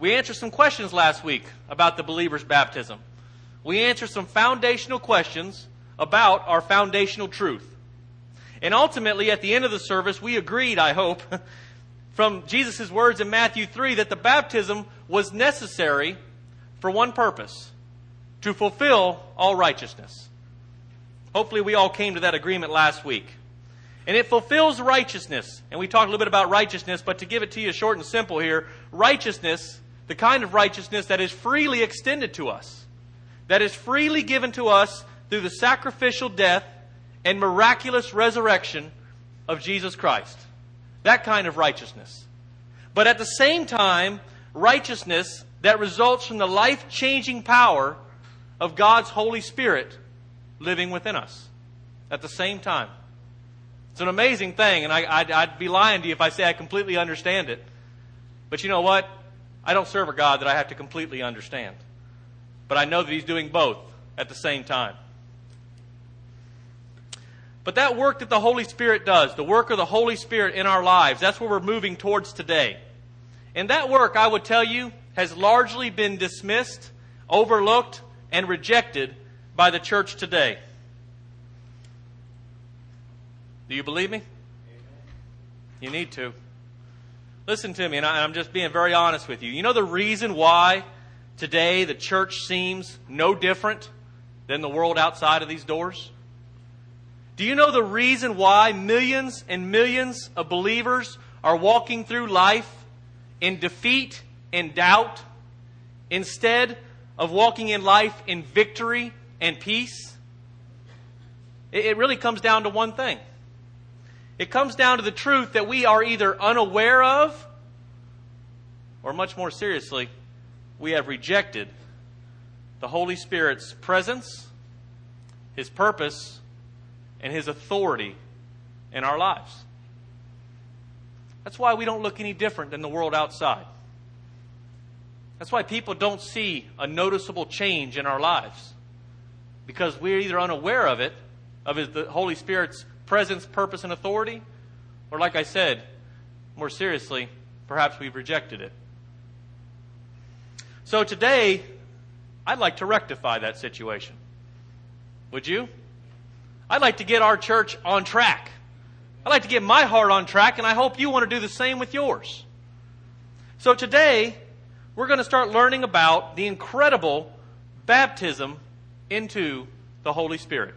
We answered some questions last week about the believer's baptism. We answered some foundational questions about our foundational truth. And ultimately, at the end of the service, we agreed, I hope, from Jesus' words in Matthew 3, that the baptism was necessary for one purpose: to fulfill all righteousness. Hopefully we all came to that agreement last week. And it fulfills righteousness. And we talked a little bit about righteousness, but to give it to you short and simple here, righteousness, the kind of righteousness that is freely extended to us, that is freely given to us through the sacrificial death and miraculous resurrection of Jesus Christ. That kind of righteousness. But at the same time, righteousness that results from the life-changing power of God's Holy Spirit living within us at the same time. It's an amazing thing, and I'd be lying to you if I say I completely understand it. But you know what? I don't serve a God that I have to completely understand. But I know that He's doing both at the same time. But that work that the Holy Spirit does, the work of the Holy Spirit in our lives, that's where we're moving towards today. And that work, I would tell you, has largely been dismissed, overlooked, and rejected by the church today. Do you believe me? You need to. Listen to me, and I'm just being very honest with you. You know the reason why today the church seems no different than the world outside of these doors? Do you know the reason why millions and millions of believers are walking through life in defeat and doubt instead of walking in life in victory and peace? It really comes down to one thing. It comes down to the truth that we are either unaware of, or much more seriously, we have rejected the Holy Spirit's presence, His purpose, and His authority in our lives. That's why we don't look any different than the world outside. That's why people don't see a noticeable change in our lives. Because we're either unaware of it, of the Holy Spirit's presence, purpose, and authority, or like I said, more seriously, perhaps we've rejected it. So today, I'd like to rectify that situation. Would you? I'd like to get our church on track. I'd like to get my heart on track, and I hope you want to do the same with yours. So today, we're going to start learning about the incredible baptism into the Holy Spirit.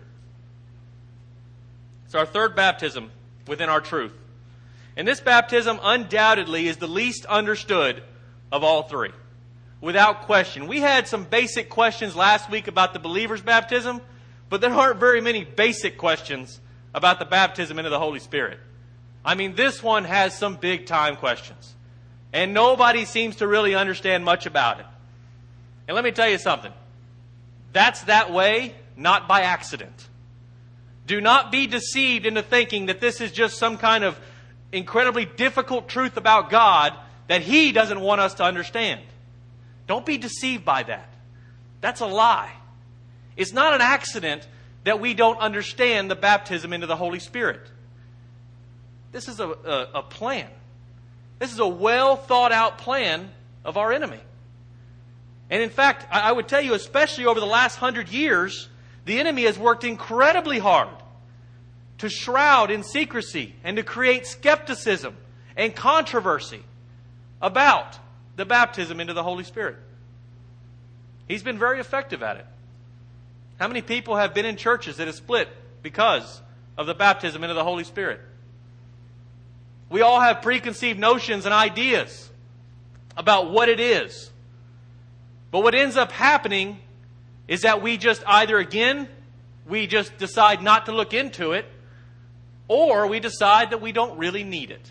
It's our third baptism within our truth. And this baptism undoubtedly is the least understood of all three. Without question. We had some basic questions last week about the believer's baptism, but there aren't very many basic questions about the baptism into the Holy Spirit. I mean, this one has some big time questions. And nobody seems to really understand much about it. And let me tell you something. That's that way, not by accident. Do not be deceived into thinking that this is just some kind of incredibly difficult truth about God that He doesn't want us to understand. Don't be deceived by that. That's a lie. It's not an accident that we don't understand the baptism into the Holy Spirit. This is a plan. This is a well thought out plan of our enemy. And in fact, I would tell you, especially over the last 100 years, the enemy has worked incredibly hard to shroud in secrecy and to create skepticism and controversy about the baptism into the Holy Spirit. He's been very effective at it. How many people have been in churches that have split because of the baptism into the Holy Spirit? We all have preconceived notions and ideas about what it is. But what ends up happening is that we just either, again, we just decide not to look into it, or we decide that we don't really need it.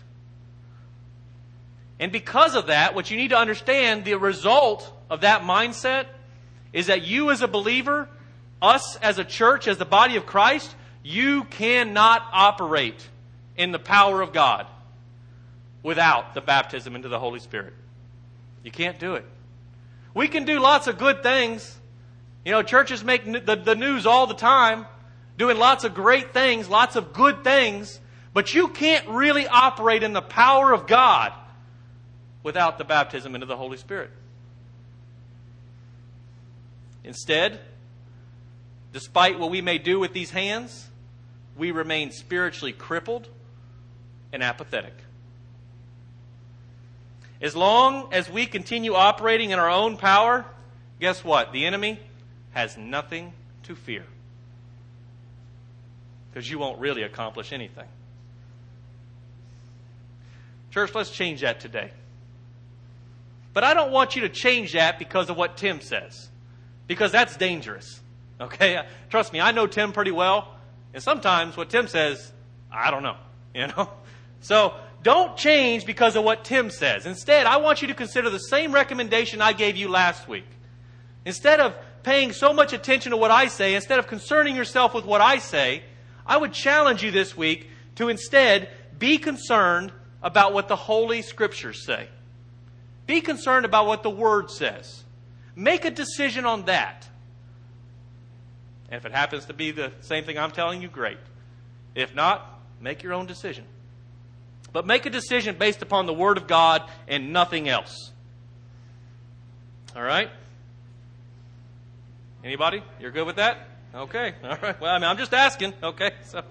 And because of that, what you need to understand, the result of that mindset is that you as a believer, us as a church, as the body of Christ, you cannot operate in the power of God without the baptism into the Holy Spirit. You can't do it. We can do lots of good things. You know, churches make the news all the time, doing lots of great things, lots of good things, but you can't really operate in the power of God without the baptism into the Holy Spirit. Instead, despite what we may do with these hands, we remain spiritually crippled and apathetic. As long as we continue operating in our own power, guess what? The enemy has nothing to fear. Because you won't really accomplish anything. Church, let's change that today. But I don't want you to change that because of what Tim says. Because that's dangerous. Okay? Trust me, I know Tim pretty well. And sometimes what Tim says, I don't know. You know? So don't change because of what Tim says. Instead, I want you to consider the same recommendation I gave you last week. Instead of paying so much attention to what I say, instead of concerning yourself with what I say, I would challenge you this week to instead be concerned about what the Holy Scriptures say. Be concerned about what the Word says. Make a decision on that. And if it happens to be the same thing I'm telling you, great. If not, make your own decision. But make a decision based upon the Word of God and nothing else. All right? Anybody? You're good with that? Okay. All right. Well, I'm just asking. Okay.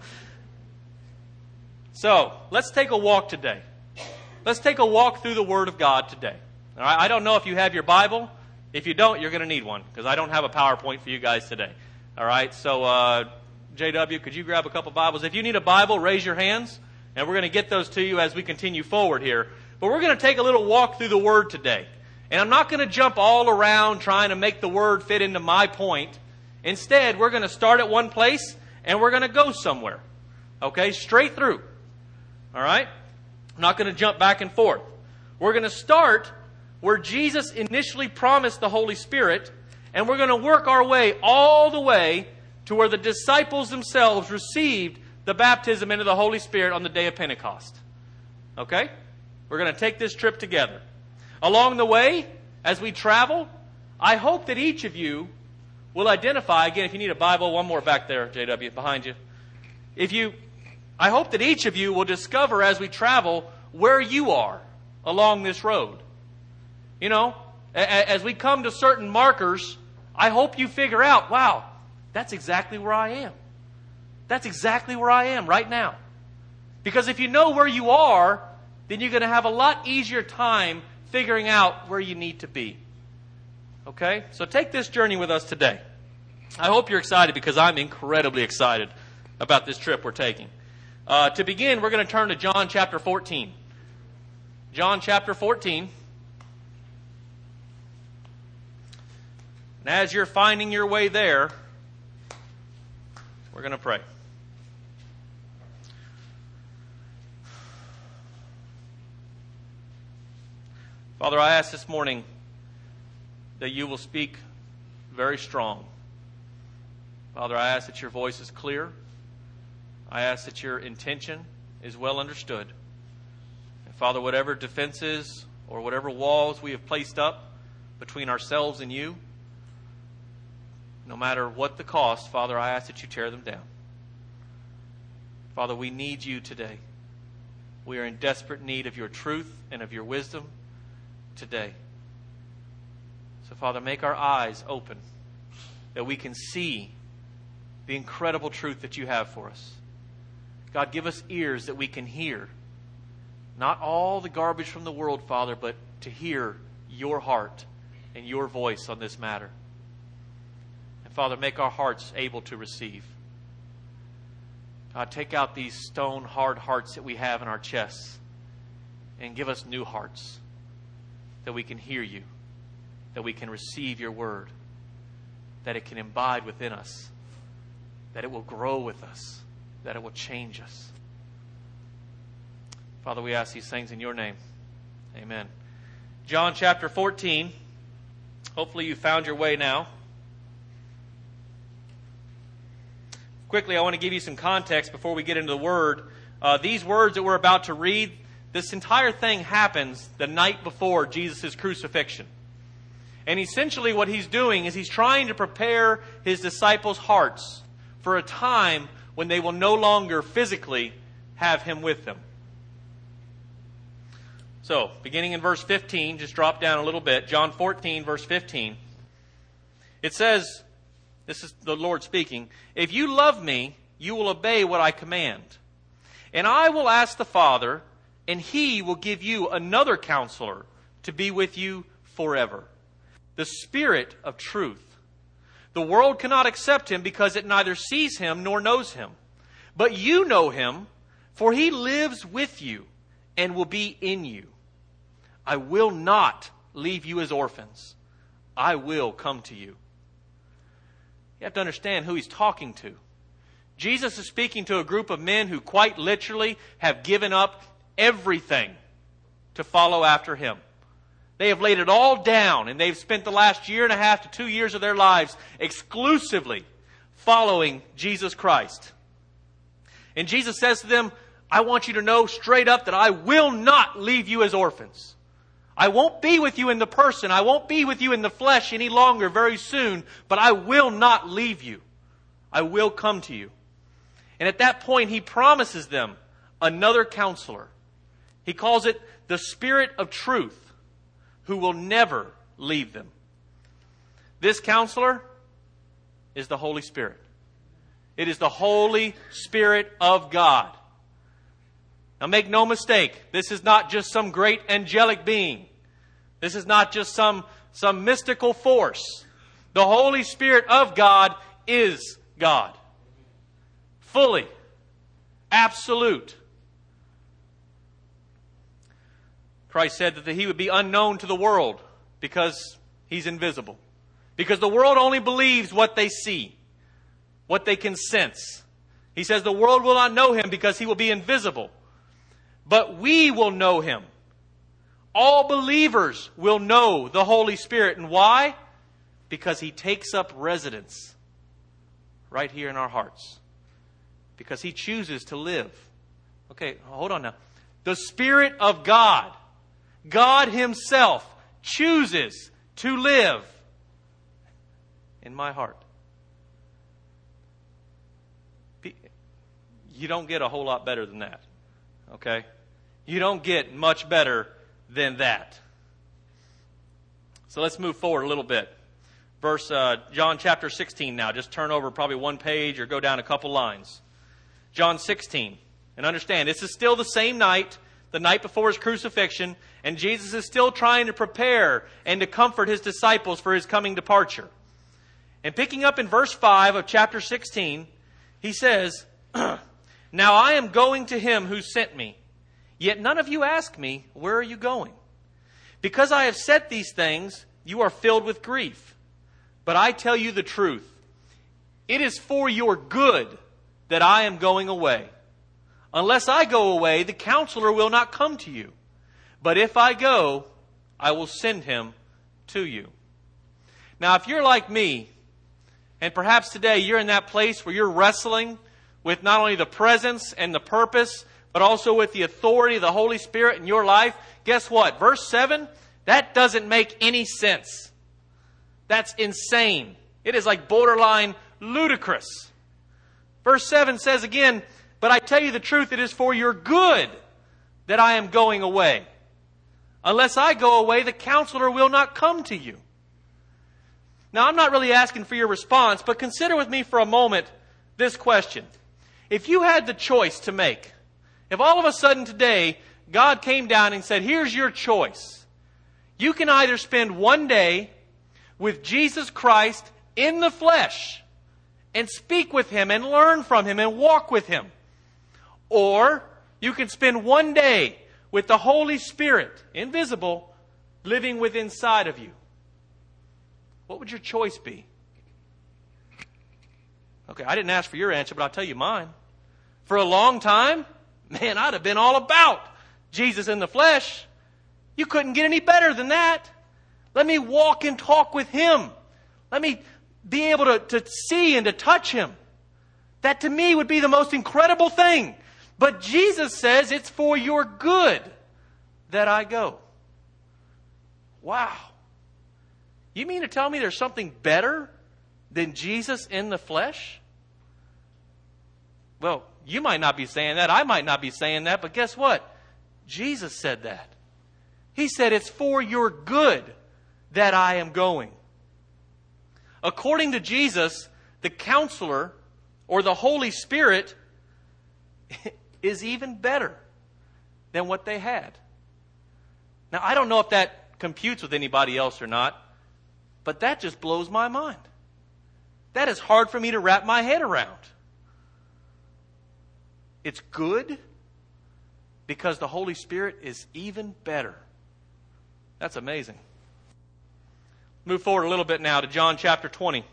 So, let's take a walk today. Let's take a walk through the Word of God today. All right. I don't know if you have your Bible. If you don't, you're going to need one because I don't have a PowerPoint for you guys today. All right. So, JW, could you grab a couple Bibles? If you need a Bible, raise your hands, and we're going to get those to you as we continue forward here. But we're going to take a little walk through the Word today. And I'm not going to jump all around trying to make the Word fit into my point. Instead, we're going to start at one place and we're going to go somewhere. Okay? Straight through. All right? I'm not going to jump back and forth. We're going to start where Jesus initially promised the Holy Spirit, and we're going to work our way all the way to where the disciples themselves received the baptism into the Holy Spirit on the day of Pentecost. Okay? We're going to take this trip together. Along the way, as we travel, I hope that each of you will identify, again, if you need a Bible, one more back there, JW, behind you. I hope that each of you will discover as we travel where you are along this road. You know, as we come to certain markers, I hope you figure out, wow, that's exactly where I am. That's exactly where I am right now. Because if you know where you are, then you're going to have a lot easier time figuring out where you need to be. Okay? So take this journey with us today. I hope you're excited because I'm incredibly excited about this trip we're taking. To begin, we're going to turn to John chapter 14. John chapter 14. And as you're finding your way there, we're going to pray. Father, I ask this morning that you will speak very strong. Father, I ask that your voice is clear. I ask that your intention is well understood. And Father, whatever defenses or whatever walls we have placed up between ourselves and you, no matter what the cost, Father, I ask that you tear them down. Father, we need you today. We are in desperate need of your truth and of your wisdom today. So, Father, make our eyes open that we can see the incredible truth that you have for us. God, give us ears that we can hear. Not all the garbage from the world, Father, but to hear your heart and your voice on this matter. And Father, make our hearts able to receive. God, take out these stone, hard hearts that we have in our chests and give us new hearts that we can hear you, that we can receive your word, that it can abide within us, that it will grow with us, that it will change us. Father, we ask these things in your name. Amen. John chapter 14. Hopefully you found your way now. Quickly, I want to give you some context before we get into the Word. These words that we're about to read, this entire thing happens the night before Jesus' crucifixion. And essentially what he's doing is he's trying to prepare his disciples' hearts for a time when they will no longer physically have him with them. So, beginning in verse 15, just drop down a little bit. John 14, verse 15. It says, this is the Lord speaking, "If you love me, you will obey what I command. And I will ask the Father, and He will give you another counselor to be with you forever, the Spirit of truth. The world cannot accept Him because it neither sees Him nor knows Him. But you know Him, for He lives with you and will be in you. I will not leave you as orphans. I will come to you." You have to understand who He's talking to. Jesus is speaking to a group of men who quite literally have given up everything to follow after Him. They have laid it all down, and they've spent the last 1.5 to 2 years of their lives exclusively following Jesus Christ. And Jesus says to them, "I want you to know straight up that I will not leave you as orphans. I won't be with you in the person. I won't be with you in the flesh any longer very soon, but I will not leave you. I will come to you." And at that point, He promises them another counselor. He calls it the Spirit of truth, who will never leave them. This counselor is the Holy Spirit. It is the Holy Spirit of God. Now make no mistake, this is not just some great angelic being. This is not just some mystical force. The Holy Spirit of God is God. Fully. Absolute. Christ said that He would be unknown to the world because He's invisible. Because the world only believes what they see, what they can sense. He says the world will not know Him because He will be invisible. But we will know Him. All believers will know the Holy Spirit. And why? Because He takes up residence right here in our hearts. Because He chooses to live. Okay, hold on now. The Spirit of God, God Himself, chooses to live in my heart. You don't get a whole lot better than that. Okay? You don't get much better than that. So let's move forward a little bit. John chapter 16 now. Just turn over probably one page or go down a couple lines. John 16. And understand, this is still the same night, the night before His crucifixion, and Jesus is still trying to prepare and to comfort His disciples for His coming departure. And picking up in verse 5 of chapter 16, He says, "Now I am going to Him who sent me. Yet none of you ask me, 'Where are you going?' Because I have said these things, you are filled with grief. But I tell you the truth. It is for your good that I am going away. Unless I go away, the counselor will not come to you. But if I go, I will send him to you." Now, if you're like me, and perhaps today you're in that place where you're wrestling with not only the presence and the purpose, but also with the authority of the Holy Spirit in your life, guess what? Verse 7, that doesn't make any sense. That's insane. It is like borderline ludicrous. Verse 7 says again, "But I tell you the truth, it is for your good that I am going away. Unless I go away, the counselor will not come to you." Now, I'm not really asking for your response, but consider with me for a moment this question. If you had the choice to make, if all of a sudden today God came down and said, "Here's your choice. You can either spend one day with Jesus Christ in the flesh and speak with Him and learn from Him and walk with Him. Or you can spend one day with the Holy Spirit, invisible, living within inside of you." What would your choice be? Okay, I didn't ask for your answer, but I'll tell you mine. For a long time, man, I'd have been all about Jesus in the flesh. You couldn't get any better than that. Let me walk and talk with Him. Let me be able to see and to touch Him. That to me would be the most incredible thing. But Jesus says it's for your good that I go. Wow. You mean to tell me there's something better than Jesus in the flesh? Well, you might not be saying that. I might not be saying that. But guess what? Jesus said that. He said it's for your good that I am going. According to Jesus, the Counselor or the Holy Spirit is even better than what they had. Now, I don't know if that computes with anybody else or not, but that just blows my mind. That is hard for me to wrap my head around. It's good because the Holy Spirit is even better. That's amazing. Move forward a little bit now to John chapter 20.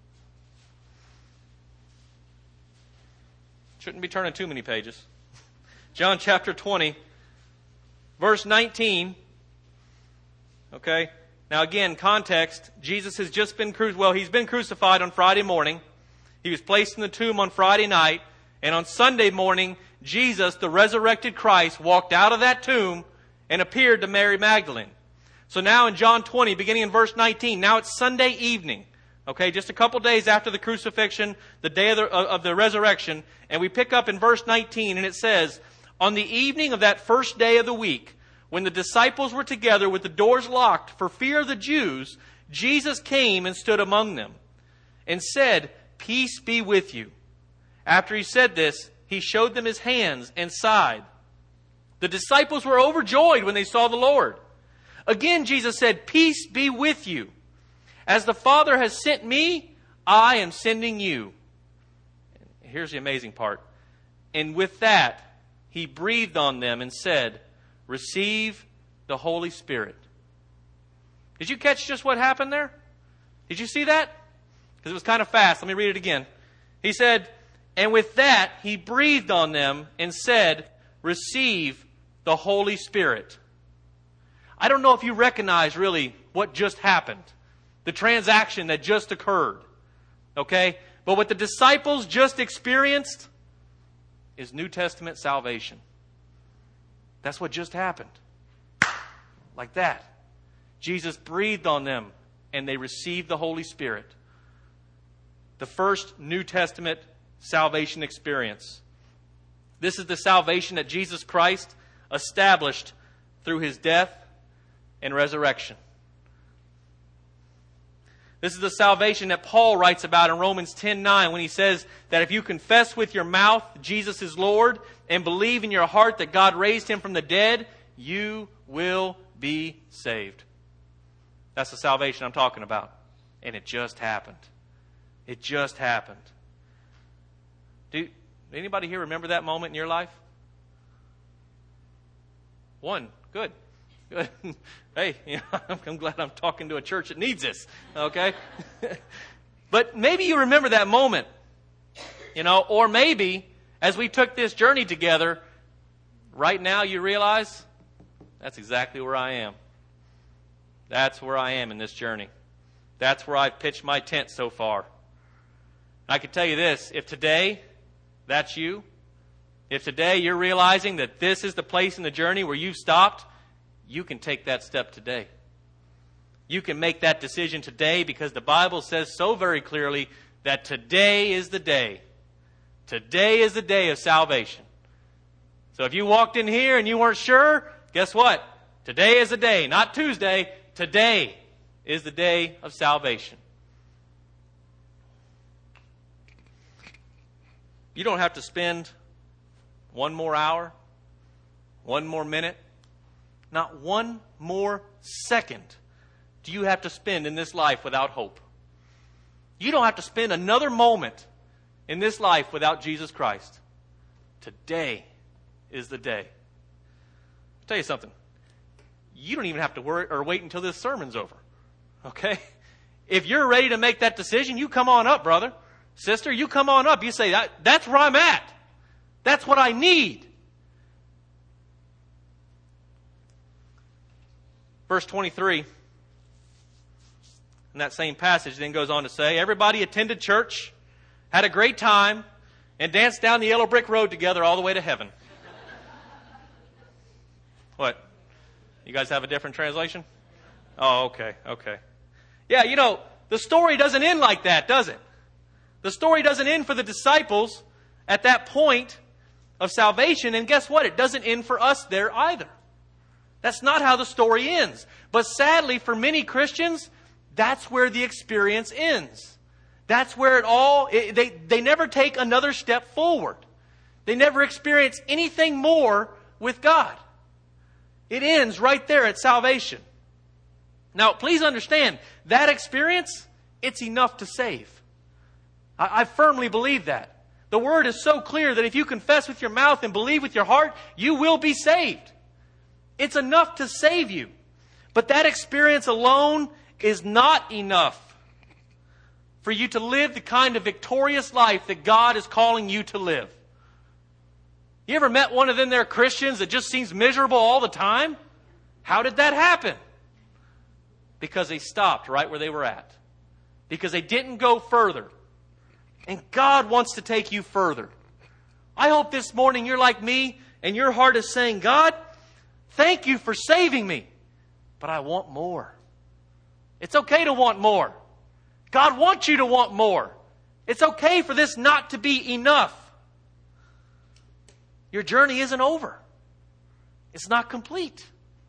Shouldn't be turning too many pages. John chapter 20, verse 19. Okay. Now again, context. Jesus has just been he's been crucified on Friday morning. He was placed in the tomb on Friday night. And on Sunday morning, Jesus, the resurrected Christ, walked out of that tomb and appeared to Mary Magdalene. So now in John 20, beginning in verse 19, now it's Sunday evening. Okay, just a couple days after the crucifixion, the day of the resurrection. And we pick up in verse 19 and it says, on the evening of that first day of the week, when the disciples were together with the doors locked for fear of the Jews, Jesus came and stood among them and said, "Peace be with you." After he said this, he showed them his hands and side. The disciples were overjoyed when they saw the Lord. Again, Jesus said, "Peace be with you. As the Father has sent me, I am sending you." Here's the amazing part. And with that, he breathed on them and said, "Receive the Holy Spirit." Did you catch just what happened there? Did you see that? Because it was kind of fast. Let me read it again. He said, and with that, he breathed on them and said, "Receive the Holy Spirit." I don't know if you recognize really what just happened. The transaction that just occurred. Okay? But what the disciples just experienced is New Testament salvation. That's what just happened. Like that. Jesus breathed on them and they received the Holy Spirit. The first New Testament salvation experience. This is the salvation that Jesus Christ established through his death and resurrection. This is the salvation that Paul writes about in Romans 10:9 when he says that if you confess with your mouth Jesus is Lord and believe in your heart that God raised him from the dead, you will be saved. That's the salvation I'm talking about. And it just happened. It just happened. Do anybody here remember that moment in your life? One. Good. Good. Hey, I'm glad I'm talking to a church that needs this. Okay? But maybe you remember that moment. Or maybe as we took this journey together, right now you realize that's exactly where I am. That's where I am in this journey. That's where I've pitched my tent so far. I can tell you this, if today that's you, if today you're realizing that this is the place in the journey where you've stopped, you can take that step today. You can make that decision today because the Bible says so very clearly that today is the day. Today is the day of salvation. So if you walked in here and you weren't sure, guess what? Today is the day, not Tuesday. Today is the day of salvation. You don't have to spend one more hour, one more minute, not one more second do you have to spend in this life without hope. You don't have to spend another moment in this life without Jesus Christ. Today is the day. I'll tell you something. You don't even have to worry or wait until this sermon's over. Okay? If you're ready to make that decision, you come on up, brother. Sister, you come on up. You say, that's where I'm at. That's what I need. Verse 23, in that same passage, then goes on to say, everybody attended church, had a great time, and danced down the yellow brick road together all the way to heaven. What? You guys have a different translation? Oh, okay. Yeah, the story doesn't end like that, does it? The story doesn't end for the disciples at that point of salvation. And guess what? It doesn't end for us there either. That's not how the story ends. But sadly, for many Christians, that's where the experience ends. That's where they never take another step forward. They never experience anything more with God. It ends right there at salvation. Now, please understand, that experience, it's enough to save. I firmly believe that. The Word is so clear that if you confess with your mouth and believe with your heart, you will be saved. It's enough to save you. But that experience alone is not enough for you to live the kind of victorious life that God is calling you to live. You ever met one of them there Christians that just seems miserable all the time? How did that happen? Because they stopped right where they were at. Because they didn't go further. And God wants to take you further. I hope this morning you're like me and your heart is saying, God, thank you for saving me, but I want more. It's okay to want more. God wants you to want more. It's okay for this not to be enough. Your journey isn't over. It's not complete.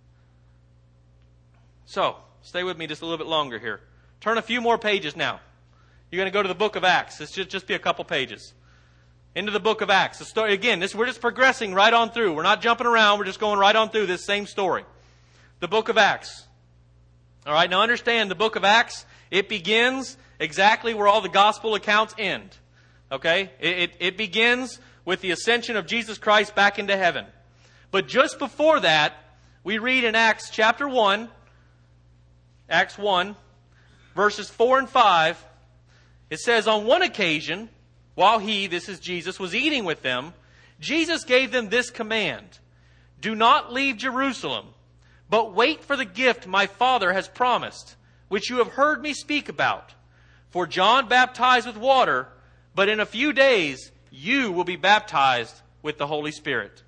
So, stay with me just a little bit longer here. Turn a few more pages now. You're going to go to the book of Acts. This should just be a couple pages. Into the book of Acts. The story, again, we're just progressing right on through. We're not jumping around. We're just going right on through this same story. The book of Acts. All right, now understand the book of Acts, it begins exactly where all the gospel accounts end. Okay? It begins with the ascension of Jesus Christ back into heaven. But just before that, we read in Acts chapter 1, Acts 1, verses 4 and 5, it says, on one occasion, while he, this is Jesus, was eating with them, Jesus gave them this command, do not leave Jerusalem, but wait for the gift my Father has promised, which you have heard me speak about. For John baptized with water, but in a few days you will be baptized with the Holy Spirit.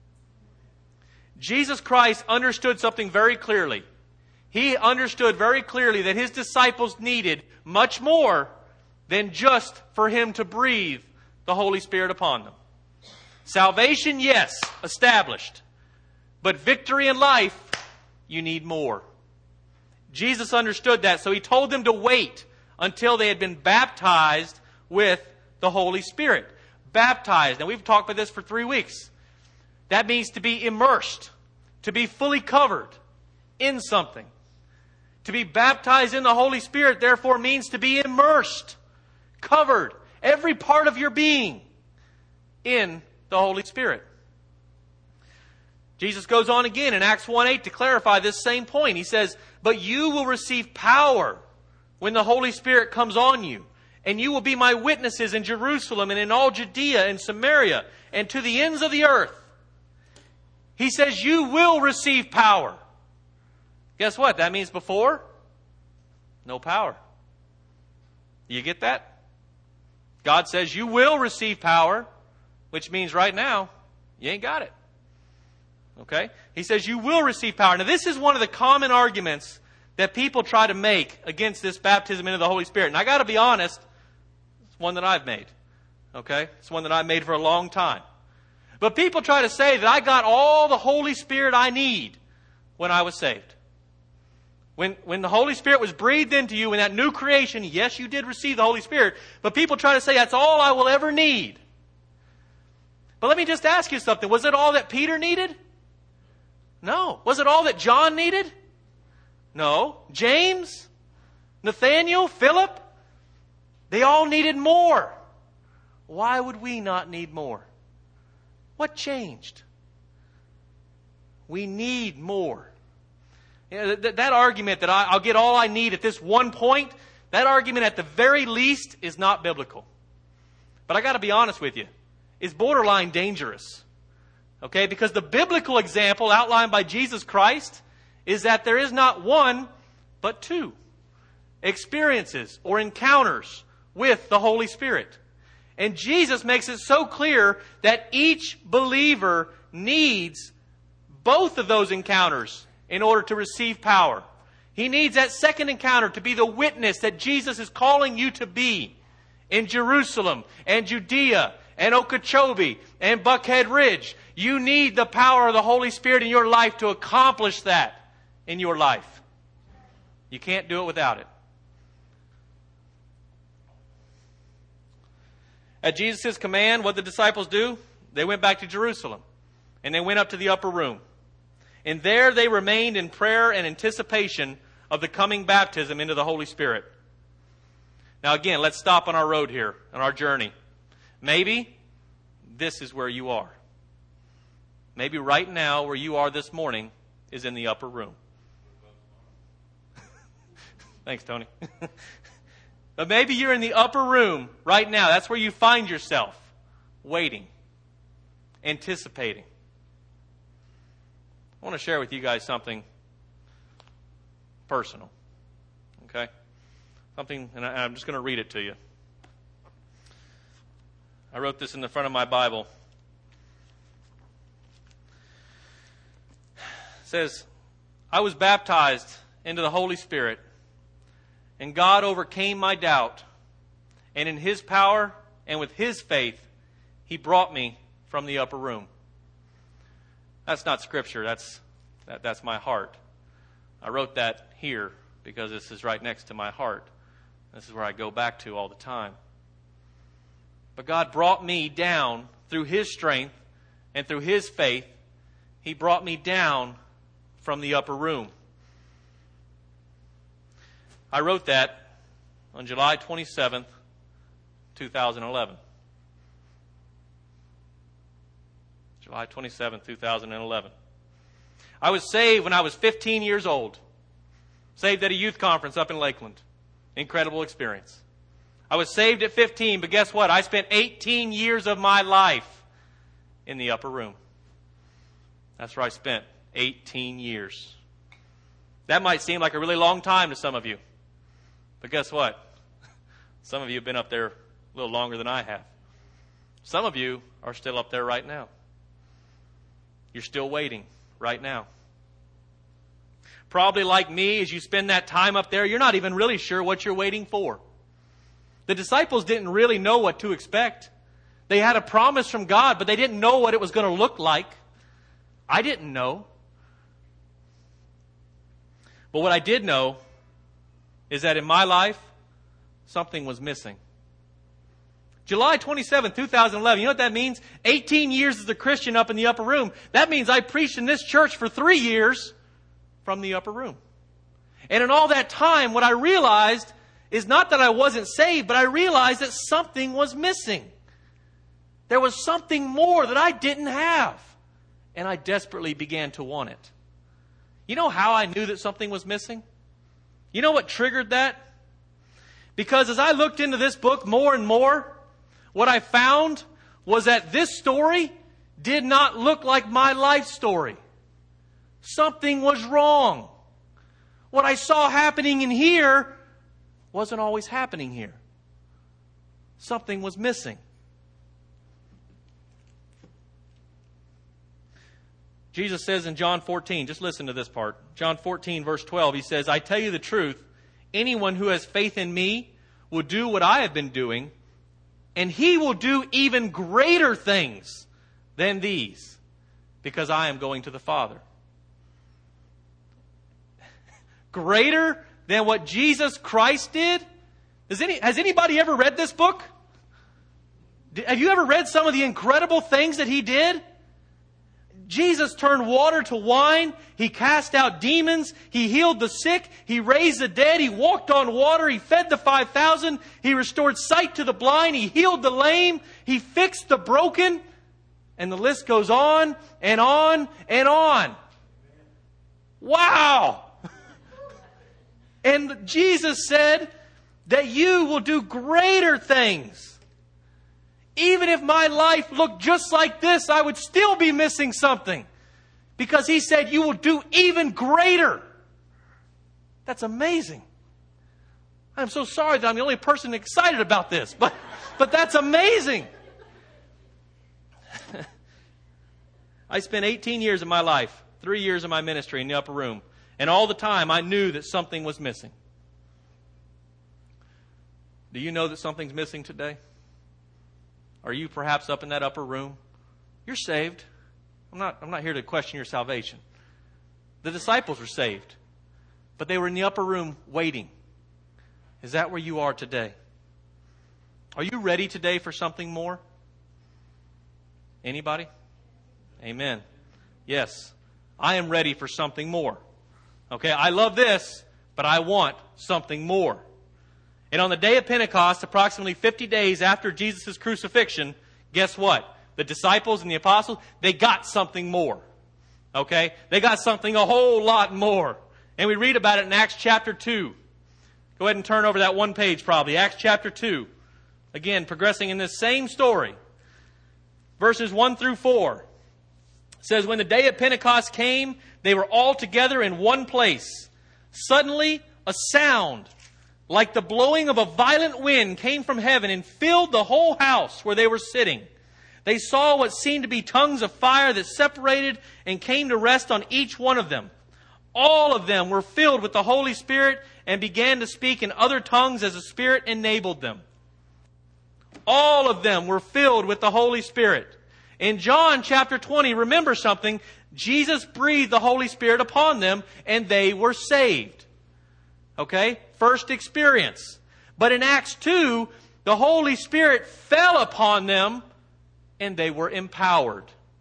Jesus Christ understood something very clearly. He understood very clearly that his disciples needed much more than just for him to breathe the Holy Spirit upon them. Salvation, yes, established. But victory in life, you need more. Jesus understood that, so he told them to wait until they had been baptized with the Holy Spirit. Baptized. Now, we've talked about this for 3 weeks. That means to be immersed, to be fully covered in something. To be baptized in the Holy Spirit, therefore, means to be immersed, covered, every part of your being in the Holy Spirit. Jesus goes on again in Acts 1:8 to clarify this same point. He says, but you will receive power when the Holy Spirit comes on you, and you will be my witnesses in Jerusalem and in all Judea and Samaria and to the ends of the earth. He says you will receive power. Guess what? That means before, no power. You get that? God says you will receive power, which means right now, you ain't got it. Okay? He says you will receive power. Now, this is one of the common arguments that people try to make against this baptism into the Holy Spirit. And I got to be honest, it's one that I've made. Okay? It's one that I've made for a long time. But people try to say that I got all the Holy Spirit I need when I was saved. When the Holy Spirit was breathed into you in that new creation, yes, you did receive the Holy Spirit, but people try to say that's all I will ever need. But let me just ask you something. Was it all that Peter needed? No. Was it all that John needed? No. James? Nathaniel? Philip? They all needed more. Why would we not need more? What changed? We need more. That argument that I'll get all I need at this one point, that argument at the very least is not biblical. But I got to be honest with you, it's borderline dangerous. Okay, because the biblical example outlined by Jesus Christ is that there is not one, but two experiences or encounters with the Holy Spirit. And Jesus makes it so clear that each believer needs both of those encounters in order to receive power. He needs that second encounter to be the witness that Jesus is calling you to be in Jerusalem and Judea and Okeechobee and Buckhead Ridge. You need the power of the Holy Spirit in your life to accomplish that in your life. You can't do it without it. At Jesus' command, what did the disciples do? They went back to Jerusalem, and they went up to the upper room. And there they remained in prayer and anticipation of the coming baptism into the Holy Spirit. Now again, let's stop on our road here, on our journey. Maybe this is where you are. Maybe right now, where you are this morning, is in the upper room. Thanks, Tony. But maybe you're in the upper room right now. That's where you find yourself, waiting, anticipating. I want to share with you guys something personal. Okay? Something, and I'm just going to read it to you. I wrote this in the front of my Bible. It says, I was baptized into the Holy Spirit, and God overcame my doubt, and in His power and with His faith, He brought me from the upper room. That's not Scripture. That's my heart. I wrote that here because this is right next to my heart. This is where I go back to all the time. But God brought me down through His strength and through His faith. He brought me down from the upper room. I wrote that on July 27th, 2011. July 27th, 2011. I was saved when I was 15 years old. Saved at a youth conference up in Lakeland. Incredible experience. I was saved at 15, but guess what? I spent 18 years of my life in the upper room. That's where I spent 18 years. That might seem like a really long time to some of you. But guess what? Some of you have been up there a little longer than I have. Some of you are still up there right now. You're still waiting right now. Probably like me, as you spend that time up there, you're not even really sure what you're waiting for. The disciples didn't really know what to expect. They had a promise from God, but they didn't know what it was going to look like. I didn't know. But what I did know is that in my life, something was missing. July 27, 2011, you know what that means? 18 years as a Christian up in the upper room. That means I preached in this church for 3 years from the upper room. And in all that time, what I realized is not that I wasn't saved, but I realized that something was missing. There was something more that I didn't have. And I desperately began to want it. You know how I knew that something was missing? You know what triggered that? Because as I looked into this book more and more, what I found was that this story did not look like my life story. Something was wrong. What I saw happening in here wasn't always happening here. Something was missing. Jesus says in John 14, just listen to this part. John 14, verse 12, He says, I tell you the truth, anyone who has faith in me will do what I have been doing, and he will do even greater things than these, because I am going to the Father. Greater than what Jesus Christ did? Has anybody ever read this book? Have you ever read some of the incredible things that He did? Jesus turned water to wine. He cast out demons. He healed the sick. He raised the dead. He walked on water. He fed the 5,000. He restored sight to the blind. He healed the lame. He fixed the broken. And the list goes on and on and on. Wow! And Jesus said that you will do greater things. Even if my life looked just like this, I would still be missing something. Because He said you will do even greater. That's amazing. I'm so sorry that I'm the only person excited about this. But that's amazing. I spent 18 years of my life, 3 years of my ministry in the upper room. And all the time I knew that something was missing. Do you know that something's missing today? Are you perhaps up in that upper room? You're saved. I'm not here to question your salvation. The disciples were saved, but they were in the upper room waiting. Is that where you are today? Are you ready today for something more? Anybody? Amen. Yes, I am ready for something more. Okay, I love this, but I want something more. And on the day of Pentecost, approximately 50 days after Jesus' crucifixion, guess what? The disciples and the apostles, they got something more. Okay? They got something a whole lot more. And we read about it in Acts chapter 2. Go ahead and turn over that one page probably. Acts chapter 2. Again, progressing in this same story. Verses 1 through 4. It says, when the day of Pentecost came, they were all together in one place. Suddenly, a sound like the blowing of a violent wind came from heaven and filled the whole house where they were sitting. They saw what seemed to be tongues of fire that separated and came to rest on each one of them. All of them were filled with the Holy Spirit and began to speak in other tongues as the Spirit enabled them. All of them were filled with the Holy Spirit. In John chapter 20, remember something, Jesus breathed the Holy Spirit upon them and they were saved. Okay? First experience. But in Acts 2, the Holy Spirit fell upon them and they were empowered.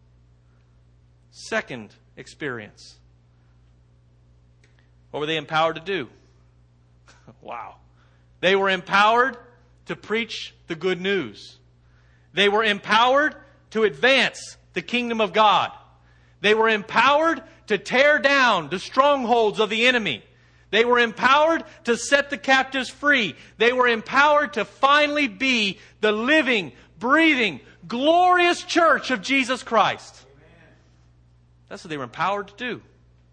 Second experience. What were they empowered to do? Wow. They were empowered to preach the good news. They were empowered to advance the kingdom of God. They were empowered to tear down the strongholds of the enemy. They were empowered to set the captives free. They were empowered to finally be the living, breathing, glorious church of Jesus Christ. Amen. That's what they were empowered to do.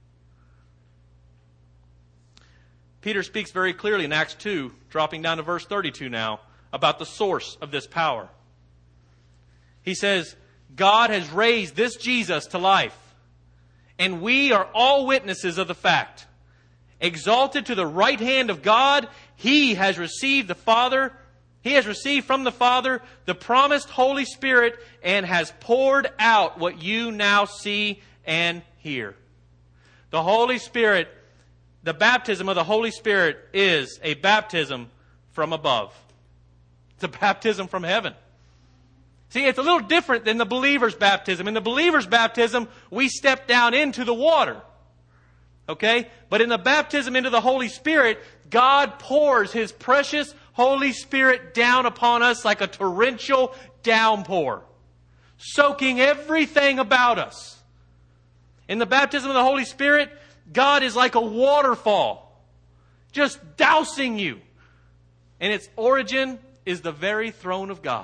Peter speaks very clearly in Acts 2, dropping down to verse 32 now, about the source of this power. He says, God has raised this Jesus to life, and we are all witnesses of the fact. Exalted to the right hand of God, He has received from the Father the promised Holy Spirit and has poured out what you now see and hear. The Holy Spirit, the baptism of the Holy Spirit is a baptism from above. It's a baptism from heaven. See, it's a little different than the believer's baptism. In the believer's baptism, we step down into the water. Okay? But in the baptism into the Holy Spirit, God pours His precious Holy Spirit down upon us like a torrential downpour, soaking everything about us. In the baptism of the Holy Spirit, God is like a waterfall, just dousing you. And its origin is the very throne of God.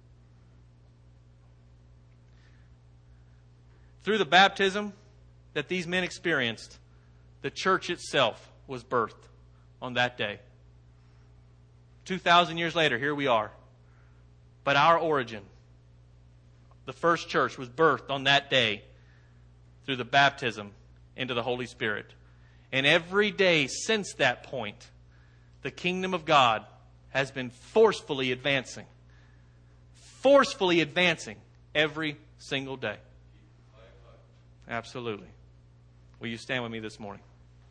Through the baptism that these men experienced, the church itself was birthed on that day. 2,000 years later, here we are. But our origin, the first church, was birthed on that day through the baptism into the Holy Spirit. And every day since that point, the kingdom of God has been forcefully advancing. Forcefully advancing every single day. Absolutely. Will you stand with me this morning?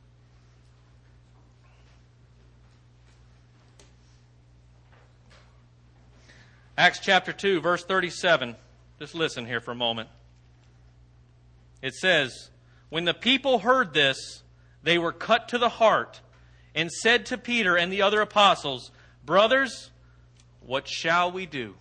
Acts chapter 2, verse 37. Just listen here for a moment. It says, when the people heard this, they were cut to the heart and said to Peter and the other apostles, brothers, what shall we do?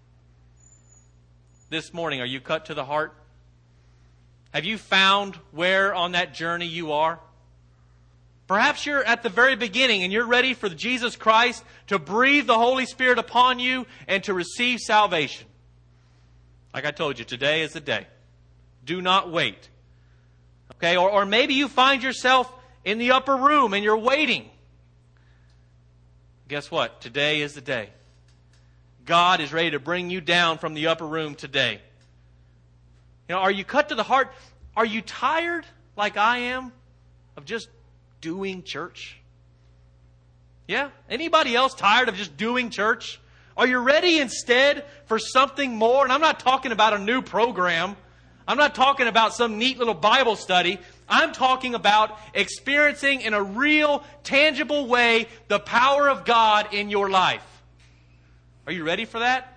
This morning, are you cut to the heart? Have you found where on that journey you are? Perhaps you're at the very beginning and you're ready for Jesus Christ to breathe the Holy Spirit upon you and to receive salvation. Like I told you, today is the day. Do not wait. Okay, or maybe you find yourself in the upper room and you're waiting. Guess what? Today is the day. God is ready to bring you down from the upper room today. You know, are you cut to the heart? Are you tired, like I am, of just doing church? Yeah? Anybody else tired of just doing church? Are you ready instead for something more? And I'm not talking about a new program. I'm not talking about some neat little Bible study. I'm talking about experiencing in a real, tangible way the power of God in your life. Are you ready for that?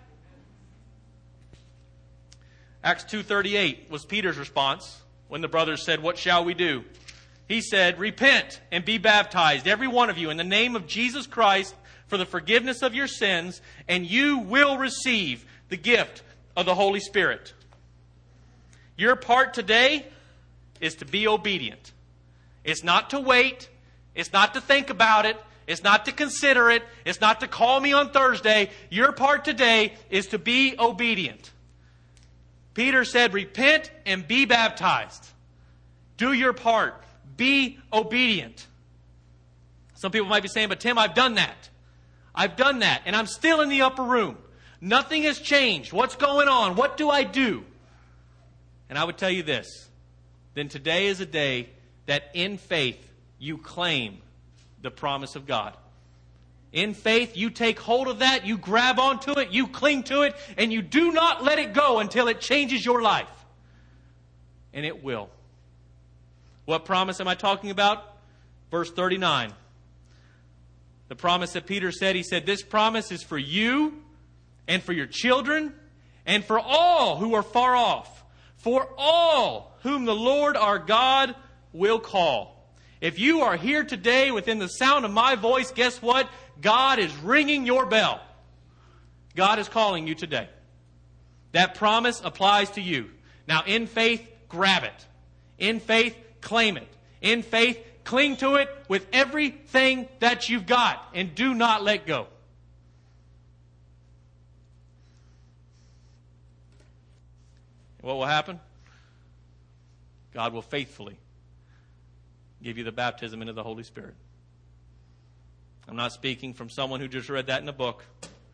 Acts 2:38 was Peter's response when the brothers said, "What shall we do?" He said, "Repent and be baptized, every one of you, in the name of Jesus Christ for the forgiveness of your sins, and you will receive the gift of the Holy Spirit." Your part today is to be obedient. It's not to wait. It's not to think about it. It's not to consider it. It's not to call me on Thursday. Your part today is to be obedient. Peter said, repent and be baptized. Do your part. Be obedient. Some people might be saying, but Tim, I've done that. I've done that, and I'm still in the upper room. Nothing has changed. What's going on? What do I do? And I would tell you this. Then today is a day that in faith you claim the promise of God. In faith, you take hold of that, you grab onto it, you cling to it, and you do not let it go until it changes your life. And it will. What promise am I talking about? Verse 39. The promise that Peter said, he said, this promise is for you and for your children and for all who are far off, for all whom the Lord our God will call. If you are here today within the sound of my voice, guess what? God is ringing your bell. God is calling you today. That promise applies to you. Now, in faith, grab it. In faith, claim it. In faith, cling to it with everything that you've got, and do not let go. What will happen? God will faithfully give you the baptism into the Holy Spirit. I'm not speaking from someone who just read that in a book.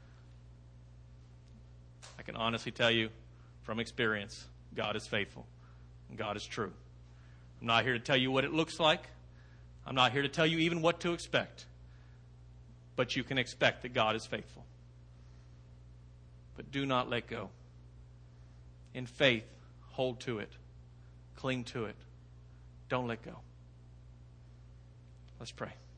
I can honestly tell you from experience, God is faithful and God is true. I'm not here to tell you what it looks like. I'm not here to tell you even what to expect. But you can expect that God is faithful. But do not let go. In faith, hold to it. Cling to it. Don't let go. Let's pray.